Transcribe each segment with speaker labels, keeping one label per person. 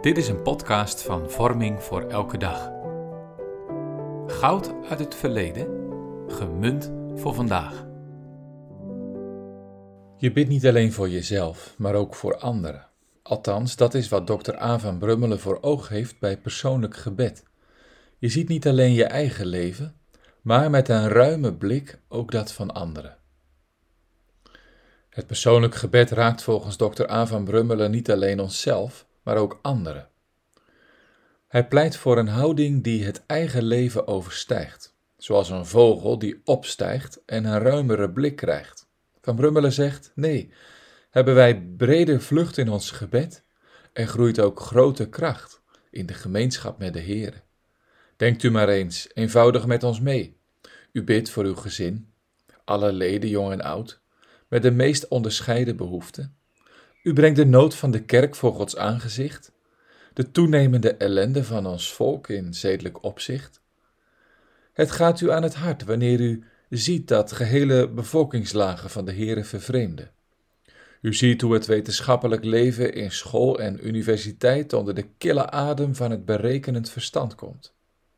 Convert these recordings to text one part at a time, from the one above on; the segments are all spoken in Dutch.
Speaker 1: Dit is een podcast van Vorming voor elke dag. Goud uit het verleden, gemunt voor vandaag.
Speaker 2: Je bidt niet alleen voor jezelf, maar ook voor anderen. Althans, dat is wat Dr. A. van Brummelen voor oog heeft bij persoonlijk gebed. Je ziet niet alleen je eigen leven, maar met een ruime blik ook dat van anderen. Het persoonlijk gebed raakt volgens Dr. A. van Brummelen niet alleen onszelf, maar ook anderen. Hij pleit voor een houding die het eigen leven overstijgt, zoals een vogel die opstijgt en een ruimere blik krijgt. Van Brummelen zegt, nee, hebben wij brede vlucht in ons gebed en groeit ook grote kracht in de gemeenschap met de Heere. Denkt u maar eens eenvoudig met ons mee. U bidt voor uw gezin, alle leden, jong en oud, met de meest onderscheiden behoeften. U brengt de nood van de kerk voor Gods aangezicht, de toenemende ellende van ons volk in zedelijk opzicht. Het gaat u aan het hart wanneer u ziet dat gehele bevolkingslagen van de Heere vervreemden. U ziet hoe het wetenschappelijk leven in school en universiteit onder de kille adem van het berekenend verstand komt.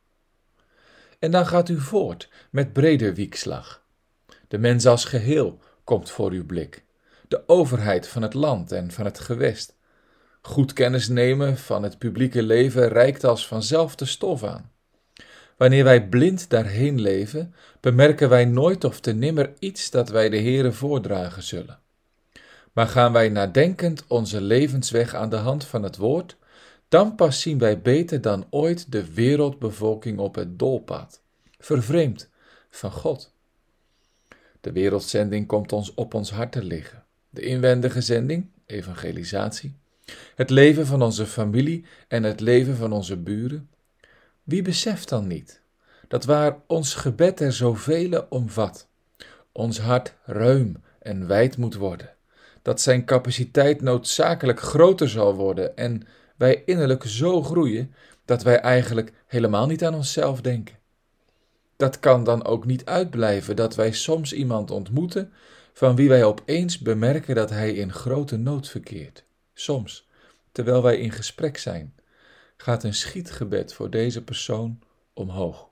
Speaker 2: En dan gaat u voort met breder wiekslag. De mens als geheel komt voor uw blik, de overheid van het land en van het gewest. Goed kennis nemen van het publieke leven reikt als vanzelf de stof aan. Wanneer wij blind daarheen leven, bemerken wij nooit of te nimmer iets dat wij de Heere voordragen zullen. Maar gaan wij nadenkend onze levensweg aan de hand van het woord, dan pas zien wij beter dan ooit de wereldbevolking op het doolpad, vervreemd van God. De wereldzending komt ons op ons hart te liggen. De inwendige zending, evangelisatie, het leven van onze familie en het leven van onze buren. Wie beseft dan niet dat waar ons gebed er zoveel omvat, ons hart ruim en wijd moet worden, dat zijn capaciteit noodzakelijk groter zal worden en wij innerlijk zo groeien dat wij eigenlijk helemaal niet aan onszelf denken. Dat kan dan ook niet uitblijven dat wij soms iemand ontmoeten van wie wij opeens bemerken dat hij in grote nood verkeert. Soms, terwijl wij in gesprek zijn, gaat een schietgebed voor deze persoon omhoog.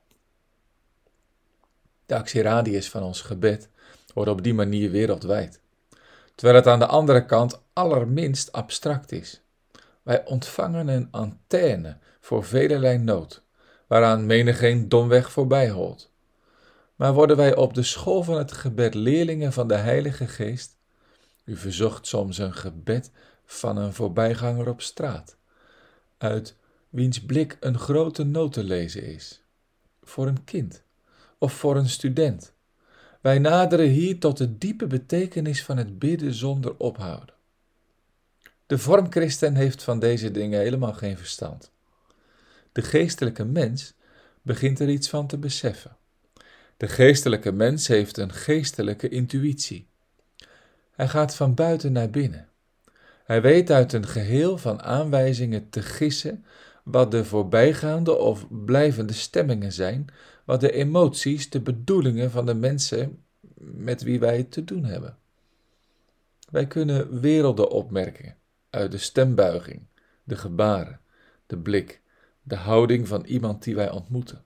Speaker 2: De actieradius van ons gebed wordt op die manier wereldwijd, terwijl het aan de andere kant allerminst abstract is. Wij ontvangen een antenne voor velerlei nood, waaraan menigeen domweg voorbij holt. Maar worden wij op de school van het gebed leerlingen van de Heilige Geest? U verzocht soms een gebed van een voorbijganger op straat, uit wiens blik een grote nood te lezen is, voor een kind of voor een student. Wij naderen hier tot de diepe betekenis van het bidden zonder ophouden. De vormchristen heeft van deze dingen helemaal geen verstand. De geestelijke mens begint er iets van te beseffen. De geestelijke mens heeft een geestelijke intuïtie. Hij gaat van buiten naar binnen. Hij weet uit een geheel van aanwijzingen te gissen wat de voorbijgaande of blijvende stemmingen zijn, wat de emoties, de bedoelingen van de mensen met wie wij het te doen hebben. Wij kunnen werelden opmerken uit de stembuiging, de gebaren, de blik, de houding van iemand die wij ontmoeten.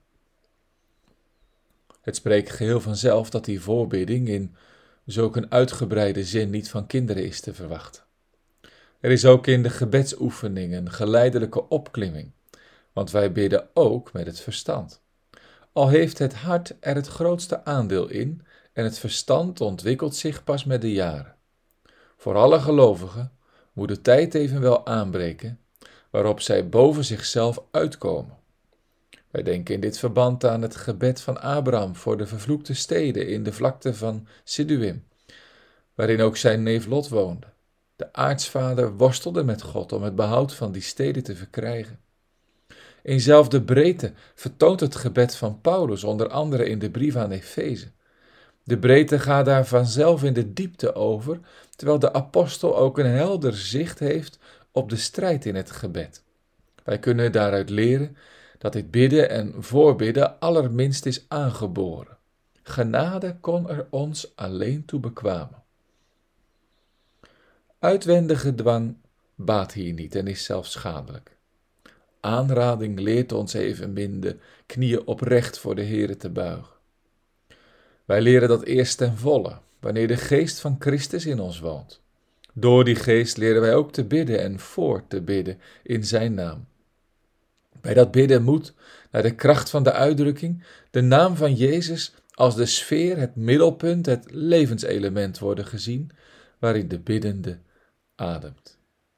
Speaker 2: Het spreekt geheel vanzelf dat die voorbidding in zulk een uitgebreide zin niet van kinderen is te verwachten. Er is ook in de gebedsoefening een geleidelijke opklimming, want wij bidden ook met het verstand. Al heeft het hart er het grootste aandeel in en het verstand ontwikkelt zich pas met de jaren. Voor alle gelovigen moet de tijd evenwel aanbreken waarop zij boven zichzelf uitkomen. Wij denken in dit verband aan het gebed van Abraham voor de vervloekte steden in de vlakte van Siduim, waarin ook zijn neef Lot woonde. De aartsvader worstelde met God om het behoud van die steden te verkrijgen. Eenzelfde breedte vertoont het gebed van Paulus, onder andere in de brief aan Efeze. De breedte gaat daar vanzelf in de diepte over, terwijl de apostel ook een helder zicht heeft op de strijd in het gebed. Wij kunnen daaruit leren dat dit bidden en voorbidden allerminst is aangeboren. Genade kon er ons alleen toe bekwamen. Uitwendige dwang baat hier niet en is zelfs schadelijk. aanrading leert ons evenmin de knieën oprecht voor de Heere te buigen. Wij leren dat eerst ten volle, wanneer de geest van Christus in ons woont. Door die geest leren wij ook te bidden en voor te bidden in zijn naam. Bij dat bidden moet, naar de kracht van de uitdrukking, de naam van Jezus als de sfeer, het middelpunt, het levenselement worden gezien, waarin de biddende ademt.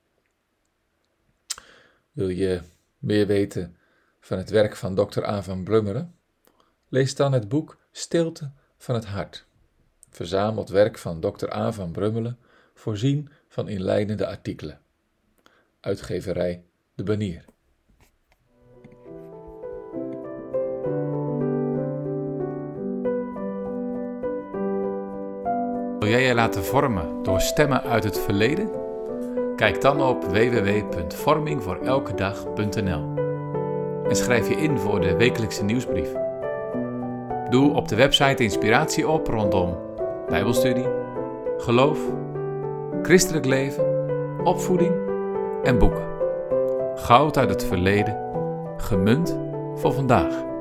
Speaker 2: Wil je meer weten van het werk van Dr. A. van Brummelen? Lees dan het boek Stilte van het Hart. Verzameld werk van Dr. A. van Brummelen, voorzien van inleidende artikelen. Uitgeverij De Banier.
Speaker 1: Wil jij je laten vormen door stemmen uit het verleden? Kijk dan op www.vormingvoorelkedag.nl en schrijf je in voor de wekelijkse nieuwsbrief. Doe op de website inspiratie op rondom Bijbelstudie, geloof, christelijk leven, opvoeding en boeken. Goud uit het verleden, gemunt voor vandaag.